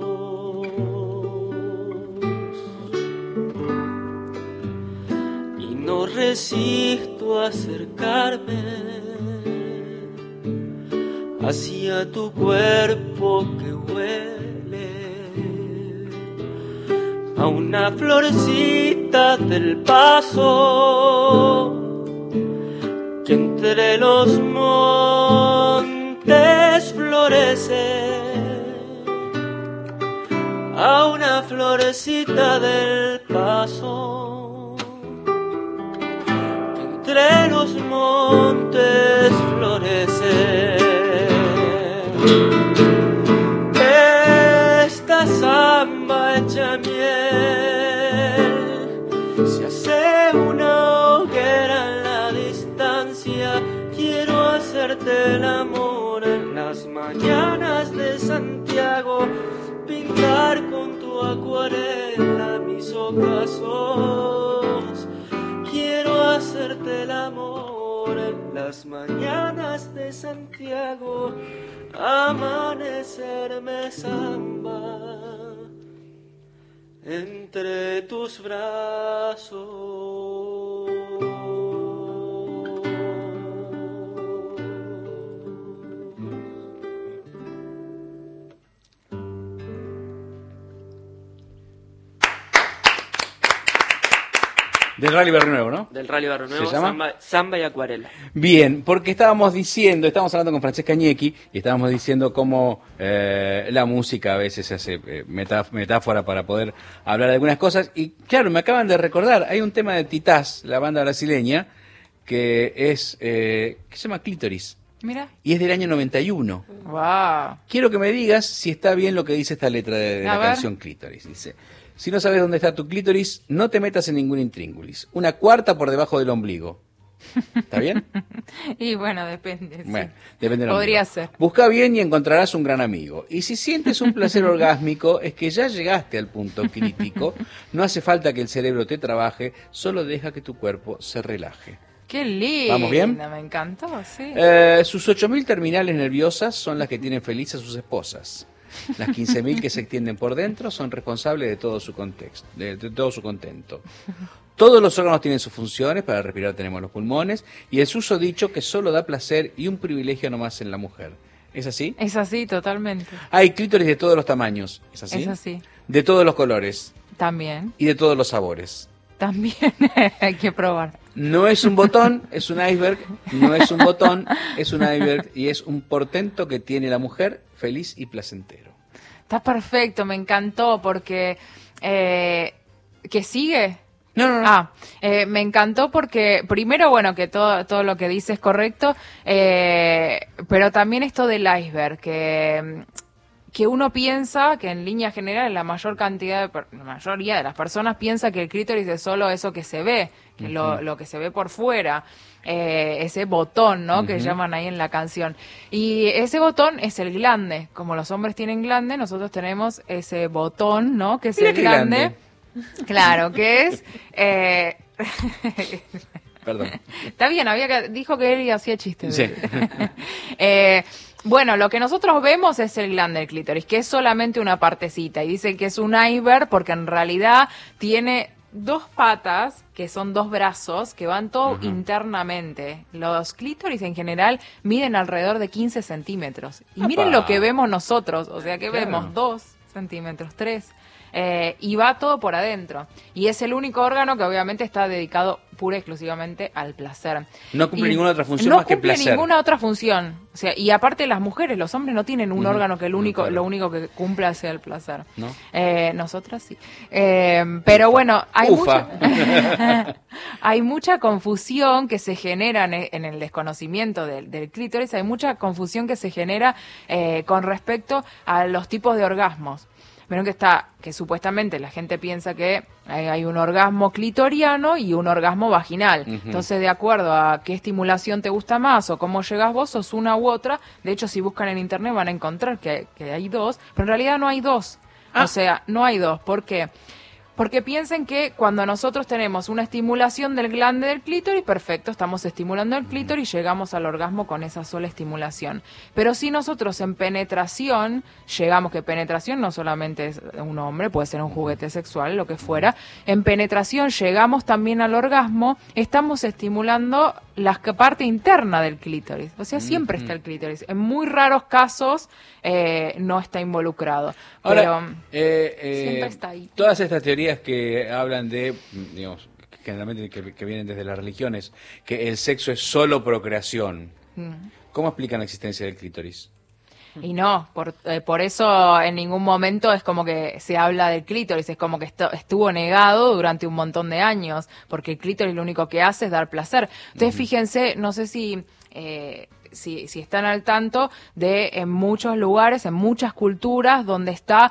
Y no resisto a acercarme hacia tu cuerpo que huele a una florecita del paso que entre los montes florece, a una florecita del paso que entre los montes florece. Esta samba hecha miel se hace una hoguera en la distancia. Quiero hacerte el amor en las mañanas de Santiago, pintar con tu acuarela mis ocasos. Quiero hacerte el amor en las mañanas de Santiago, amanecerme samba entre tus brazos. Del Rally Barrio Nuevo, ¿no? Del Rally Barrio Nuevo, ¿Se llama? Samba, Samba y Acuarela. Bien, porque estábamos diciendo, estábamos hablando con Francesca Ñecchi y estábamos diciendo cómo eh, la música a veces se hace eh, metá- metáfora para poder hablar de algunas cosas. Y claro, me acaban de recordar, hay un tema de Titás, la banda brasileña, que es eh, que se llama Clítoris. Mira. Y es del año noventa y uno. Wow. Quiero que me digas si está bien lo que dice esta letra de, de A la ver. canción Clítoris. Dice: si no sabes dónde está tu clítoris, no te metas en ningún intríngulis. Una cuarta por debajo del ombligo. ¿Está bien? Y bueno, depende. Sí. Bueno, depende del Podría ombligo. ser. Busca bien y encontrarás un gran amigo. Y si sientes un placer orgásmico, es que ya llegaste al punto crítico. No hace falta que el cerebro te trabaje, solo deja que tu cuerpo se relaje. Qué lindo. ¿Vamos bien? Me encantó, sí. Eh, sus ocho mil terminales nerviosas son las que tienen felices a sus esposas. Las quince mil que se extienden por dentro son responsables de todo su contexto, de, de todo su contento. Todos los órganos tienen sus funciones, para respirar tenemos los pulmones, y es uso dicho que solo da placer y un privilegio nomás en la mujer. ¿Es así? Es así, totalmente. Hay clítoris de todos los tamaños. ¿Es así? Es así. De todos los colores También. y de todos los sabores. También hay que probar. No es un botón, es un iceberg. No es un botón, es un iceberg. Y es un portento que tiene la mujer feliz y placentero. Está perfecto, me encantó porque... Eh, ¿que sigue? No, no, no. Ah, eh, me encantó porque, primero, bueno, que todo, todo lo que dice es correcto, eh, pero también esto del iceberg, que, que uno piensa que en línea general la mayor cantidad, de, per- la mayoría de las personas piensa que el clítoris es solo eso que se ve, que lo, lo que se ve por fuera, eh, ese botón, ¿no? Que llaman ahí en la canción. Y ese botón es el glande. Como los hombres tienen glande, nosotros tenemos ese botón, ¿no? Que es Mira el qué glande. grande. Claro, que es... Eh, Perdón. Está bien, había que, dijo que él hacía chistes. Sí. eh, bueno, lo que nosotros vemos es el glande del clítoris, que es solamente una partecita. Y dicen que es un iceberg porque en realidad tiene dos patas, que son dos brazos, que van todo Ajá. internamente. Los clítoris en general miden alrededor de quince centímetros. Y ¡Apa! miren lo que vemos nosotros, o sea que Claro. vemos dos centímetros, tres. Eh, y va todo por adentro. Y es el único órgano que obviamente está dedicado pura y exclusivamente al placer. No cumple Y ninguna otra función no más que cumple placer. ninguna otra función. O sea, y aparte las mujeres, los hombres no tienen un Ujú. órgano que el único, Claro. lo único que cumpla sea el placer. ¿No? Eh, nosotras sí. Eh, pero bueno, hay Ufa. mucha, hay mucha confusión que se genera en, en el desconocimiento del, del clítoris, hay mucha confusión que se genera eh, con respecto a los tipos de orgasmos. Pero que está, que supuestamente la gente piensa que hay, hay un orgasmo clitoriano y un orgasmo vaginal. Ujú. Entonces, de acuerdo a qué estimulación te gusta más o cómo llegas vos, sos una u otra. De hecho, si buscan en internet van a encontrar que, que hay dos, pero en realidad no hay dos. Ah. O sea, no hay dos. ¿Por qué? Porque piensen que cuando nosotros tenemos una estimulación del glande del clítoris, perfecto, estamos estimulando el clítoris y llegamos al orgasmo con esa sola estimulación. Pero si nosotros en penetración llegamos, que penetración no solamente es un hombre, puede ser un juguete sexual, lo que fuera, en penetración llegamos también al orgasmo, estamos estimulando la parte interna del clítoris. O sea, siempre está el clítoris. En muy raros casos eh, no está involucrado. Ahora, pero eh, eh, siempre está ahí. todas estas teorías que hablan de, digamos, generalmente que, que vienen desde las religiones, que el sexo es solo procreación. Mm. ¿Cómo explican la existencia del clítoris? Y no, por, eh, por eso en ningún momento es como que se habla del clítoris, es como que esto, estuvo negado durante un montón de años, porque el clítoris lo único que hace es dar placer. Entonces, fíjense, no sé si, eh, si, si están al tanto de en muchos lugares, en muchas culturas, donde está...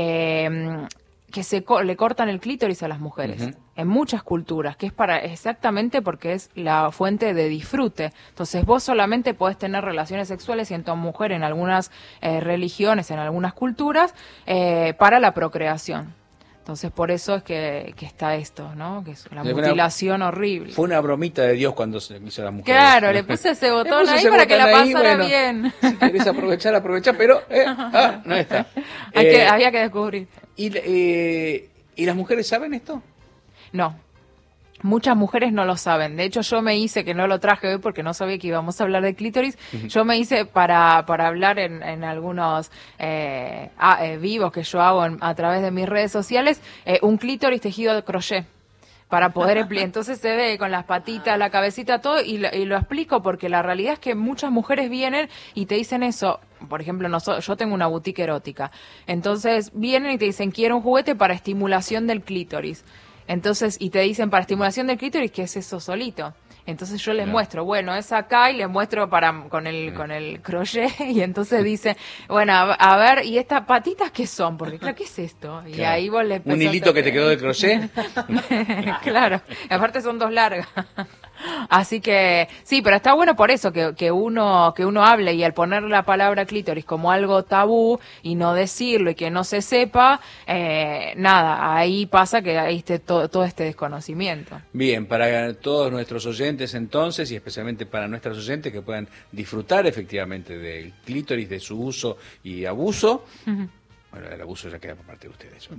Eh, que se co- le cortan el clítoris a las mujeres, Ujú. en muchas culturas, que es para exactamente porque es la fuente de disfrute. Entonces vos solamente podés tener relaciones sexuales, siendo mujer en algunas eh, religiones, en algunas culturas, eh, para la procreación. Entonces por eso es que, que está esto, ¿no? Que es la Le fue una- mutilación horrible. Fue una bromita de Dios cuando se hizo a las mujeres. Claro, le puse ese botón puse ahí ese para que la botón ahí, pasara bueno, bien. Si querés aprovechar, aprovechá, pero eh, ah, no está. Hay Eh, que, había que descubrir. y, eh, ¿Y las mujeres saben esto? No. Muchas mujeres no lo saben. De hecho, yo me hice, que no lo traje hoy porque no sabía que íbamos a hablar de clítoris, yo me hice para, para hablar en, en algunos eh, ah, eh, vivos que yo hago en- a través de mis redes sociales, eh, un clítoris tejido de crochet. para poder explicar. Entonces se ve con las patitas, la cabecita, todo, y lo, y lo explico porque la realidad es que muchas mujeres vienen y te dicen eso. Por ejemplo, nosotros, yo tengo una boutique erótica. Entonces vienen y te dicen, quiero un juguete para estimulación del clítoris. Entonces, y te dicen, para estimulación del clítoris, ¿qué es eso solito? Entonces yo les claro. muestro, bueno, es acá, y les muestro para con el con el crochet, y entonces dice, bueno, a, a ver, ¿y estas patitas qué son? Porque claro, ¿qué es esto? Y claro. ahí vos le ¿Un hilito que te quedó del crochet? Claro, aparte son dos largas. Así que sí, pero está bueno por eso que, que uno que uno hable, y al poner la palabra clítoris como algo tabú y no decirlo y que no se sepa, eh, nada, ahí pasa que ahí esté todo, todo este desconocimiento. Bien, para todos nuestros oyentes entonces, y especialmente para nuestras oyentes que puedan disfrutar efectivamente del clítoris, de su uso y abuso, uh-huh. bueno, el abuso ya queda por parte de ustedes.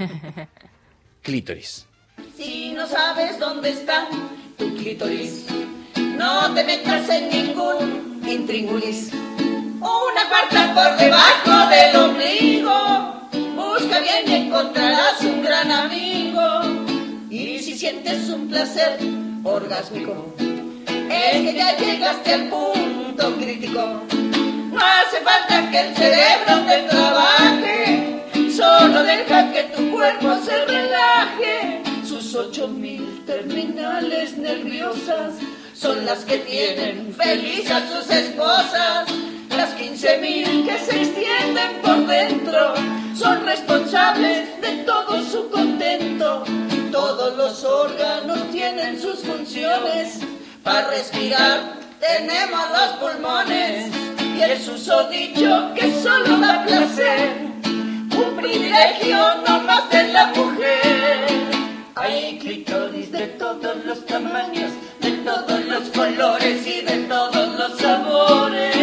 Clítoris. Si no sabes dónde está tu clítoris, no te metas en ningún intríngulis. Una cuarta por debajo del ombligo, busca bien y encontrarás un gran amigo. Y si sientes un placer orgásmico, es que ya llegaste al punto crítico. No hace falta que el cerebro te trabaje, solo deja que tu cuerpo se relaje. Sus ocho mil terminales nerviosas son las que tienen feliz a sus esposas. Las quince mil que se extienden por dentro son responsables de todo su contento. Todos los órganos tienen sus funciones. Para respirar tenemos los pulmones, y el susodicho que solo da placer, un privilegio no más de la mujer. Hay clítoris de todos los tamaños, de todos los colores y de todos los sabores.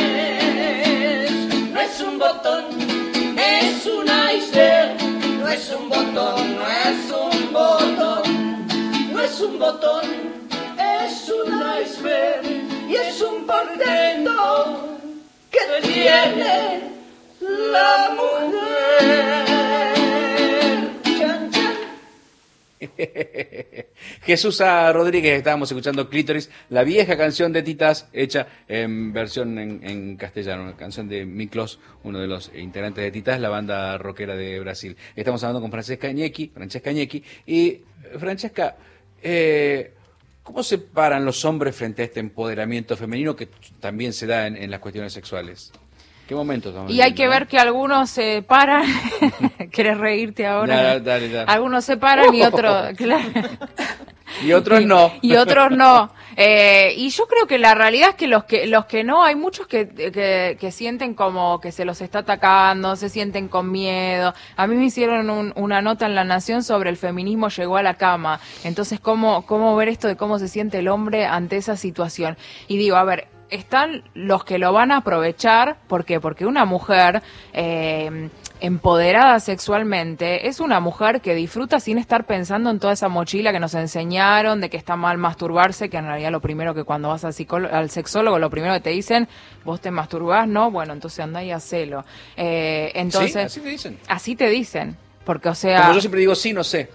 No es un botón, es un iceberg. No es un botón, no es un botón. No es un botón, es un iceberg. Y es un portento que tiene la mujer. Chan, chan. Jesús A. Rodríguez, estábamos escuchando Clítoris, la vieja canción de Titas, hecha en versión en, en castellano, una canción de Miklos, uno de los integrantes de Titas, la banda rockera de Brasil. Estamos hablando con Francesca Ñequi, Francesca Ñequi, y Francesca, eh, ¿cómo se paran los hombres frente a este empoderamiento femenino que también se da en, en las cuestiones sexuales? ¿Qué momento estamos Y hay que ver que algunos se paran. ¿Querés reírte ahora? Dale, dale, dale. Algunos se paran y otros... Claro. Y otros no. Y, y otros no. Eh, y yo creo que la realidad es que los que los que no, hay muchos que, que, que sienten como que se los está atacando, se sienten con miedo. A mí me hicieron un, una nota en La Nación sobre el feminismo llegó a la cama. Entonces, ¿cómo, cómo ver esto de cómo se siente el hombre ante esa situación? Y digo, a ver... Están los que lo van a aprovechar, ¿por qué? Porque una mujer eh, empoderada sexualmente es una mujer que disfruta sin estar pensando en toda esa mochila que nos enseñaron de que está mal masturbarse, que en realidad lo primero que cuando vas al, psicólogo, al sexólogo, lo primero que te dicen, vos te masturbás, ¿no? Bueno, entonces andá y hacelo. Eh, entonces, ¿Sí? ¿Así te dicen? Así te dicen, porque o sea... Como yo siempre digo, sí, no sé.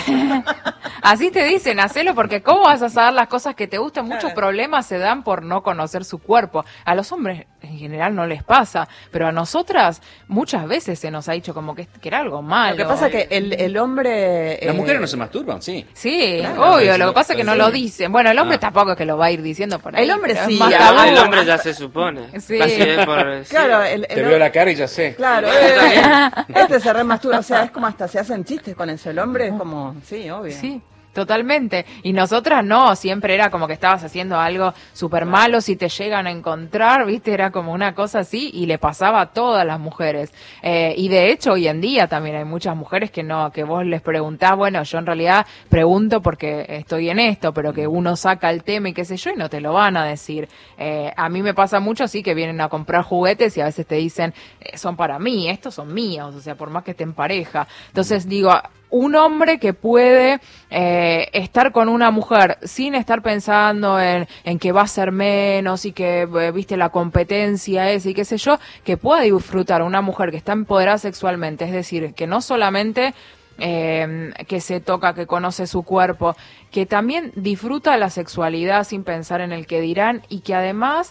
Así te dicen, hacelo, porque ¿cómo vas a saber las cosas que te gustan? Muchos Claro. problemas se dan por no conocer su cuerpo. A los hombres en general no les pasa, pero a nosotras muchas veces se nos ha dicho como que, que era algo malo. Lo que pasa es que el, el hombre... Las eh, mujeres no se masturban, sí. Sí, Claro. obvio, Claro. lo que pasa es que no lo dicen. Bueno, el hombre Ah. tampoco es que lo va a ir diciendo por ahí. El hombre pero es sí, más ah, tabú. El hombre ya se supone. Sí. Casi es por- sí. Claro, el, Te el- veo la cara y ya sé. Claro, eh, este se remastura, o sea, es como hasta se hacen chistes con eso. El hombre es como, sí, obvio. Sí, totalmente. Y nosotras no, siempre era como que estabas haciendo algo súper malo, si te llegan a encontrar, viste, era como una cosa así, y le pasaba a todas las mujeres. Eh, y de hecho, hoy en día también hay muchas mujeres que no, que vos les preguntás, bueno, yo en realidad pregunto porque estoy en esto, pero que uno saca el tema y qué sé yo, y no te lo van a decir. Eh, a mí me pasa mucho así que vienen a comprar juguetes y a veces te dicen, eh, son para mí, estos son míos, o sea, por más que esté en pareja. Entonces digo, un hombre que puede eh, estar con una mujer sin estar pensando en, en que va a ser menos y que, eh, viste, la competencia es y qué sé yo, que pueda disfrutar una mujer que está empoderada sexualmente, es decir, que no solamente eh, que se toca, que conoce su cuerpo, que también disfruta la sexualidad sin pensar en el que dirán y que además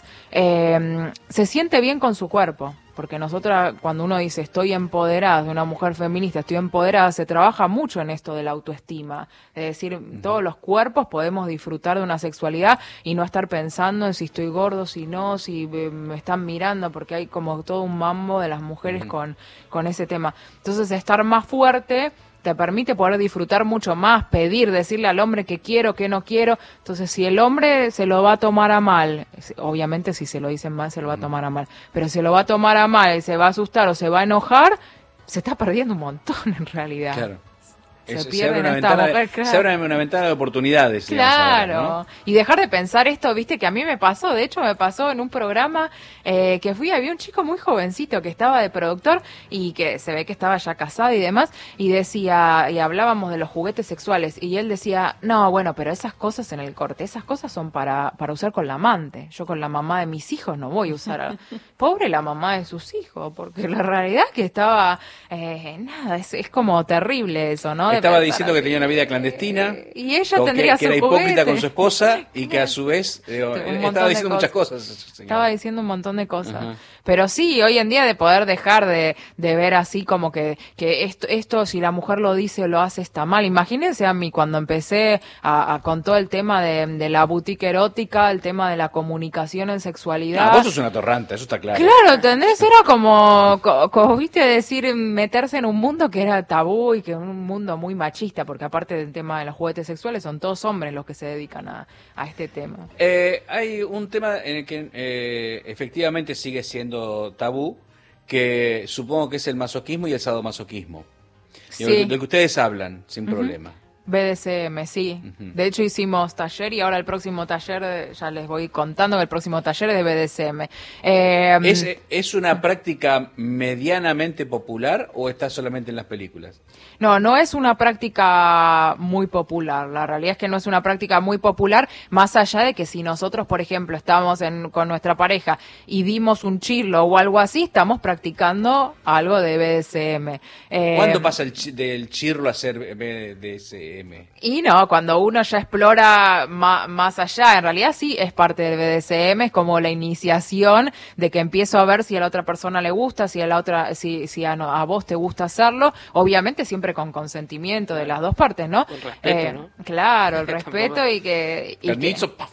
eh, se siente bien con su cuerpo. Porque nosotras, cuando uno dice estoy empoderada, de una mujer feminista, estoy empoderada, se trabaja mucho en esto de la autoestima. Es decir, uh-huh. todos los cuerpos podemos disfrutar de una sexualidad y no estar pensando en si estoy gordo, si no, si me están mirando, porque hay como todo un mambo de las mujeres uh-huh. con, con ese tema. Entonces, estar más fuerte te permite poder disfrutar mucho más, pedir, decirle al hombre que quiero, que no quiero. Entonces, si el hombre se lo va a tomar a mal, obviamente si se lo dicen mal, se lo va a tomar a mal, pero si lo va a tomar a mal y se va a asustar o se va a enojar, se está perdiendo un montón en realidad. Claro. Se, es, pierde se, abre una esta ventana, mujer, claro. se abre una ventana de oportunidades. Claro, digamos, ahora, ¿no? Y dejar de pensar esto, viste, que a mí me pasó, de hecho me pasó en un programa eh, que fui, había un chico muy jovencito que estaba de productor y que se ve que estaba ya casado y demás, y decía, y hablábamos de los juguetes sexuales, y él decía, no, bueno, pero esas cosas en el corte, esas cosas son para, para usar con la amante, yo con la mamá de mis hijos no voy a usar, a... pobre la mamá de sus hijos, porque la realidad es que estaba, eh, nada, es, es como terrible eso, ¿no? Estaba diciendo que tenía una vida clandestina eh, y ella tendría que, su que era hipócrita juguete. con su esposa y que a su vez digo, estaba diciendo muchas cosas. Señora. Estaba diciendo un montón de cosas. Uh-huh. Pero sí, hoy en día de poder dejar de, de ver así como que, que esto, esto, si la mujer lo dice o lo hace, está mal. Imagínense a mí cuando empecé a, a con todo el tema de, de la boutique erótica, el tema de la comunicación en sexualidad. No, vos sos una torranta, eso está claro. Claro, ¿entendés? Era como, como, como, viste, decir, meterse en un mundo que era tabú y que era un mundo muy machista, porque aparte del tema de los juguetes sexuales, son todos hombres los que se dedican a, a este tema. Eh, hay un tema en el que eh, efectivamente sigue siendo tabú, que supongo que es el masoquismo y el sadomasoquismo. Sí. De lo que ustedes hablan, sin uh-huh. problema. B D S M, sí. Uh-huh. De hecho hicimos taller y ahora el próximo taller, ya les voy contando que el próximo taller es de B D S M. Eh, ¿Es, ¿Es una práctica medianamente popular o está solamente en las películas? No, no es una práctica muy popular. La realidad es que no es una práctica muy popular, más allá de que si nosotros, por ejemplo, estamos en, con nuestra pareja y dimos un chirlo o algo así, estamos practicando algo de B D S M. Eh, ¿Cuándo pasa el chi- del chirlo a ser B D S M? Y no, cuando uno ya explora ma- más allá, en realidad sí es parte del B D S M, es como la iniciación de que empiezo a ver si a la otra persona le gusta, si a la otra, si, si a, no, a vos te gusta hacerlo, obviamente siempre con consentimiento de las dos partes, ¿no? Con respeto, eh, ¿no? Claro, el respeto y que... Y Permiso, que ¡paf!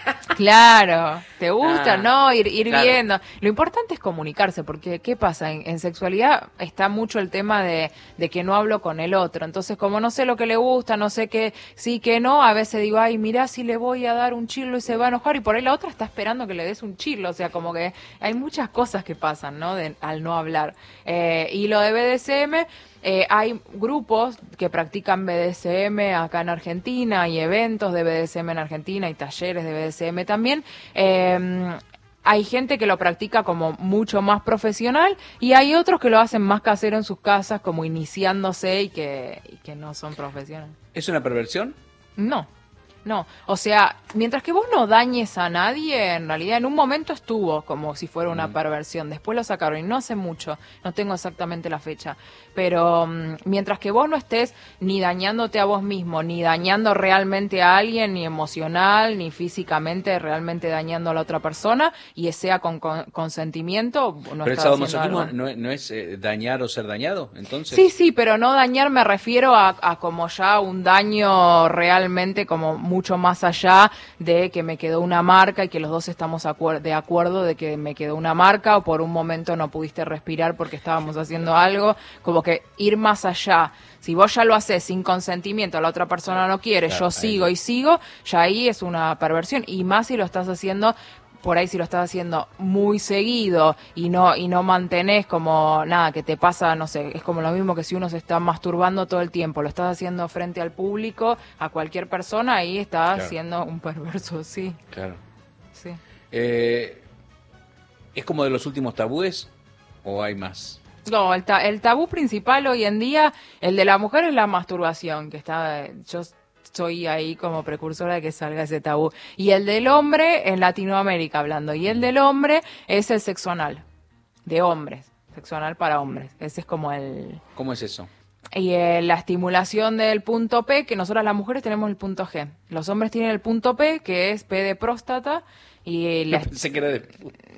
Claro, ¿te gusta? Ah, no, ir, ir claro. viendo. Lo importante es comunicarse, porque ¿qué pasa? En, en sexualidad está mucho el tema de, de que no hablo con el otro. Entonces, como no sé lo que le gusta, no sé qué, sí, que no, a veces digo, ay, mirá si le voy a dar un chirlo y se va a enojar, y por ahí la otra está esperando que le des un chirlo. O sea, como que hay muchas cosas que pasan, ¿no? De, al no hablar. Eh, y lo de B D S M... Eh, hay grupos que practican B D S M acá en Argentina, hay eventos de B D S M en Argentina, hay talleres de B D S M también. Eh, hay gente que lo practica como mucho más profesional y hay otros que lo hacen más casero en sus casas, como iniciándose y que, y que no son profesionales. ¿Es una perversión? No. No, o sea, mientras que vos no dañes a nadie, en realidad en un momento estuvo como si fuera una perversión, después lo sacaron y no hace mucho, no tengo exactamente la fecha, pero um, mientras que vos no estés ni dañándote a vos mismo, ni dañando realmente a alguien, ni emocional, ni físicamente realmente dañando a la otra persona, y sea con, con consentimiento, no Pero el estás sadomasoquismo haciendo algo. no, no es eh, dañar o ser dañado, entonces. Sí, sí, pero no dañar me refiero a, a como ya un daño realmente como mucho más allá de que me quedó una marca y que los dos estamos acuer- de acuerdo de que me quedó una marca o por un momento no pudiste respirar porque estábamos haciendo algo, como que ir más allá. Si vos ya lo haces sin consentimiento, la otra persona no quiere, Claro, yo sigo ahí. y sigo, ya ahí es una perversión, y más si lo estás haciendo por ahí, si lo estás haciendo muy seguido y no y no mantenés como nada que te pasa, no sé, es como lo mismo que si uno se está masturbando todo el tiempo, lo estás haciendo frente al público, a cualquier persona, ahí estás Claro. siendo un perverso, sí, Claro. sí. Eh, ¿Es como de los últimos tabúes o hay más? No, el, ta- el tabú principal hoy en día, el de la mujer es la masturbación, que está, yo soy ahí como precursora de que salga ese tabú. Y el del hombre, en Latinoamérica hablando, y el del hombre es el sexo anal, de hombres, sexo anal para hombres. Ese es como el... ¿Cómo es eso? y eh, la estimulación del punto P, que nosotras las mujeres tenemos el punto G. Los hombres tienen el punto P, que es P de próstata. Y la... Pensé que era de...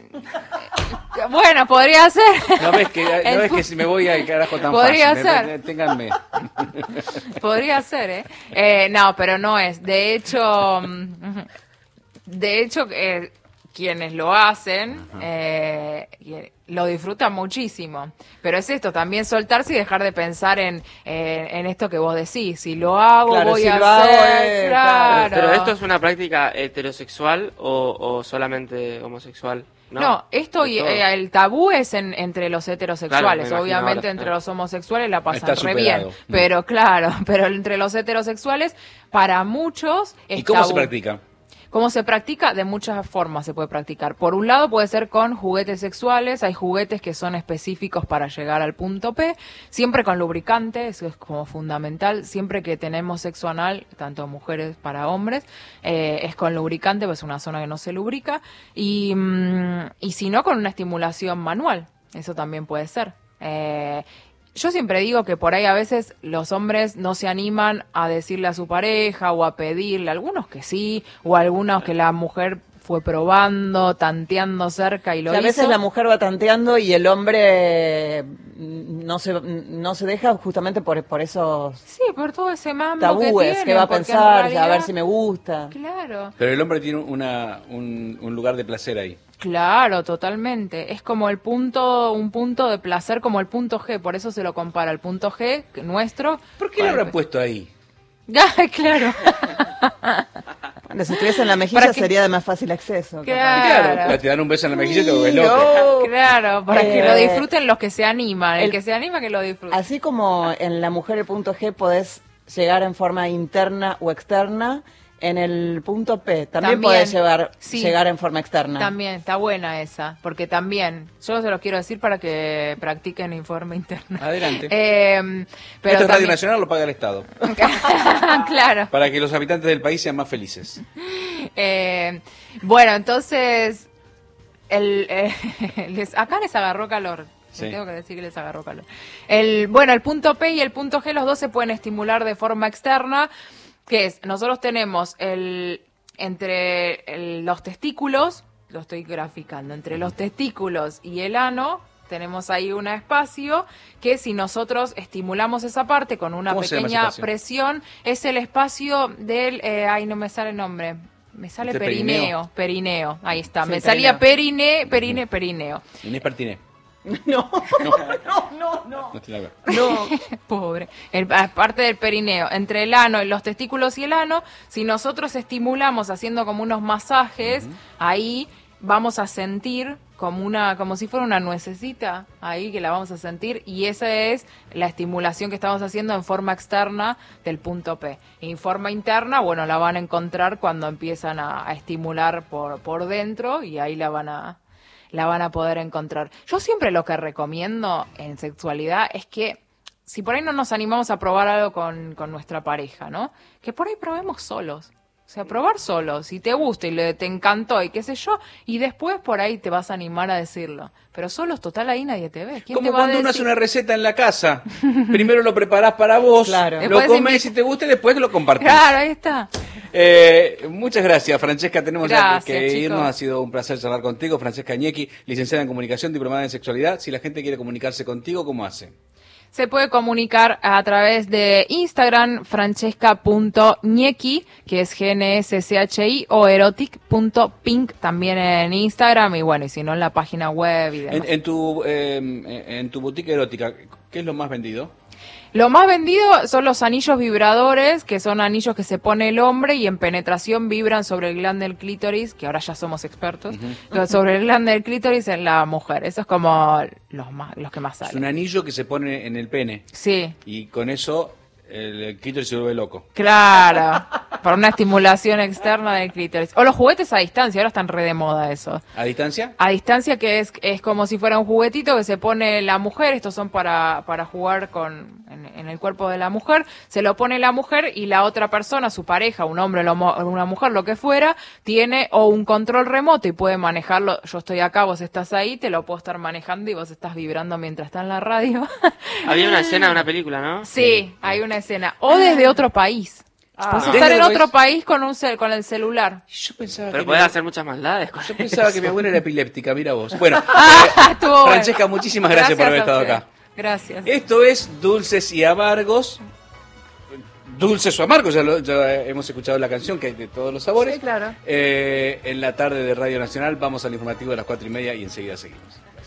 Bueno, podría ser. No ves que, no ves que si me voy al carajo tan podría fácil. Ser. Me, ténganme. Podría ser, ¿eh? ¿eh? No, pero no es. De hecho, de hecho, eh, quienes lo hacen eh, lo disfrutan muchísimo. Pero es esto, también soltarse y dejar de pensar en, eh, en esto que vos decís. Si lo hago, claro, voy si a lo hacer. hago, eh, claro. Pero, pero esto es una práctica heterosexual o, o solamente homosexual. No, no esto y, eh, el tabú es en, entre los heterosexuales. Claro, obviamente ahora, entre claro. los homosexuales la pasan Está re superado. bien. Pero claro, pero entre los heterosexuales, para muchos es ¿Y cómo tabú. se practica? ¿Cómo se practica? De muchas formas se puede practicar. Por un lado puede ser con juguetes sexuales, hay juguetes que son específicos para llegar al punto P, siempre con lubricante, eso es como fundamental, siempre que tenemos sexo anal, tanto mujeres para hombres, eh, es con lubricante, pues es una zona que no se lubrica, y, mm, y si no, con una estimulación manual, eso también puede ser. Eh, Yo siempre digo que por ahí a veces los hombres no se animan a decirle a su pareja o a pedirle, algunos que sí, o algunos que la mujer fue probando, tanteando cerca y lo O sea, a hizo. veces la mujer va tanteando y el hombre no se no se deja justamente por, por esos Sí, por todo ese mambo tabúes, que que va a tienen, porque en pensar, a realidad- ver si me gusta. Claro. Pero el hombre tiene una, un, un lugar de placer ahí. Claro, totalmente. Es como el punto, un punto de placer como el punto G, por eso se lo compara el punto G que nuestro. ¿Por qué lo Bueno, habrán puesto ahí? Ah, claro. Bueno, si estuviese en la mejilla Para que- sería de más fácil acceso. Claro. Claro, te dan un beso en la mejilla y te vuelves Sí, loco. no. Claro, para que Eh, lo disfruten los que se animan. El, el- que se anima que lo disfrute. Así como en la mujer el punto G podés llegar en forma interna o externa, en el punto P también, También, podés llevar, sí. llegar en forma externa. También, está buena esa, porque también, yo se los quiero decir para que practiquen en forma interna. Adelante. Eh, pero Esto es Radio también- Nacional, lo paga el Estado. claro. Para que los habitantes del país sean más felices. Eh, bueno, entonces, el, eh, les, acá les agarró calor. Sí. Tengo que decir que les agarró calor. El, bueno, el punto P y el punto G, los dos se pueden estimular de forma externa, que es, nosotros tenemos el entre el- los testículos, lo estoy graficando, entre los testículos y el ano, tenemos ahí un espacio que si nosotros estimulamos esa parte con una ¿Cómo se llama ese pequeña espacio? presión, es el espacio del, eh, ay, no me sale el nombre. Me sale ¿De perineo, perineo, ahí está. Sí, me salía perineo. perine, perine, perineo. Inés Partiné. No, no, no, no. No tiene nada que ver. No. Pobre. El, parte del perineo, entre el ano, los testículos y el ano, si nosotros estimulamos haciendo como unos masajes, ahí vamos a sentir como una, como si fuera una nuececita, ahí que la vamos a sentir, y esa es la estimulación que estamos haciendo en forma externa del punto P. Y en forma interna, bueno, la van a encontrar cuando empiezan a, a estimular por, por dentro, y ahí la van a la van a poder encontrar. Yo siempre lo que recomiendo en sexualidad es que si por ahí no nos animamos a probar algo con, con nuestra pareja, ¿no? Que por ahí probemos solos. O sea, probar solos, si te gusta y le, te encantó y qué sé yo, y después por ahí te vas a animar a decirlo. Pero solos, total, ahí nadie te ve. ¿Quién Como te va a cuando uno hace decir? una receta en la casa. Primero lo preparás para vos, Claro. lo Después comes invi- si te gusta y después lo compartís. Claro, ahí está. Eh, muchas gracias, Francesca. Tenemos ya Gracias, que, que chicos. irnos. Ha sido un placer charlar contigo. Francesca Ñequi, licenciada en Comunicación, diplomada en Sexualidad. Si la gente quiere comunicarse contigo, ¿cómo hace? Se puede comunicar a través de Instagram, francesca punto ñequi, que es G N S C H I, o erotic punto pink también en Instagram, y bueno, y si no en la página web y demás. En, en tu eh, en tu boutique erótica, ¿qué es lo más vendido? Lo más vendido son los anillos vibradores, que son anillos que se pone el hombre y en penetración vibran sobre el glande del clítoris, que ahora ya somos expertos, pero sobre el glande del clítoris en la mujer. Eso es como los más, los que más Es un salen. anillo que se pone en el pene Sí, y con eso el, el clítoris se vuelve loco. claro, para una estimulación externa del clítoris. O los juguetes a distancia, ahora están re de moda eso. ¿A distancia? A distancia, que es, es como si fuera un juguetito que se pone la mujer, estos son para, para jugar con en en, en el cuerpo de la mujer, se lo pone la mujer y la otra persona, su pareja, un hombre o una mujer, lo que fuera, tiene o un control remoto y puede manejarlo. Yo estoy acá, vos estás ahí, te lo puedo estar manejando y vos estás vibrando mientras está en la radio. Había una escena de una película, ¿no? Sí, sí, hay una escena. O desde otro país. Ah, Puedes no. estar en Desde otro otro país con un cel, con el celular. Yo pensaba Pero que podés mi- hacer muchas maldades con Yo pensaba eso. que mi abuela era epiléptica, mira vos. Bueno, eh, Estuvo bueno. Francesca, muchísimas gracias, por haber a estado usted. acá. Gracias. Esto es Dulces y Amargos. Dulces o amargos, ya, lo- ya hemos escuchado la canción que hay de todos los sabores. Sí, claro. Eh, en la tarde de Radio Nacional vamos al informativo de las cuatro y media y enseguida seguimos.